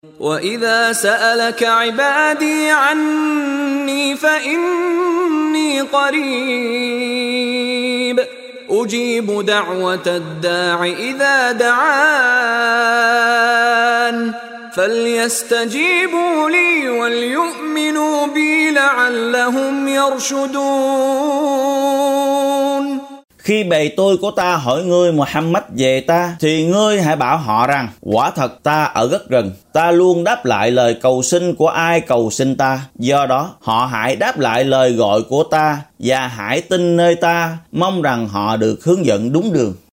وَإِذَا سَأَلَكَ عِبَادِي عَنِّي فَإِنِّي قَرِيبٌ أُجِيبُ دَعْوَةَ الدَّاعِ إِذَا دَعَانِ فَلْيَسْتَجِيبُوا لِي وَلْيُؤْمِنُوا بِي لَعَلَّهُمْ يَرْشُدُونَ. Khi bầy tôi của ta hỏi ngươi Muhammad về ta, thì ngươi hãy bảo họ rằng, quả thật ta ở rất gần. Ta luôn đáp lại lời cầu xin của ai cầu xin ta. Do đó, họ hãy đáp lại lời gọi của ta, và hãy tin nơi ta, mong rằng họ được hướng dẫn đúng đường.